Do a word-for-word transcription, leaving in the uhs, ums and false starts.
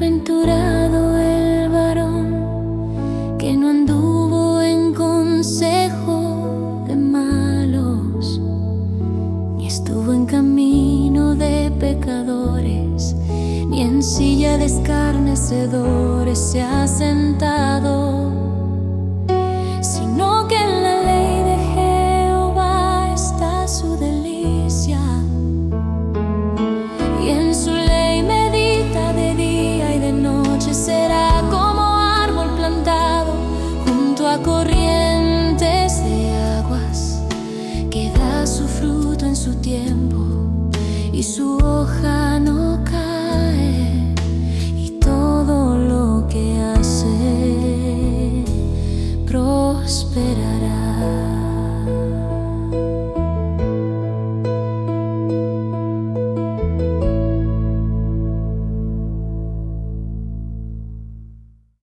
Bienaventurado el varón que no anduvo en consejo de malos, ni estuvo en camino de pecadores, ni en silla de escarnecedores se ha sentado, sino que en la ley de Jehová está su delicia, y en su ley medita de día y de noche. Será como árbol plantado junto a corrientes de aguas, que da su fruto en su tiempo y su hoja no cae, y todo lo que hace prospera.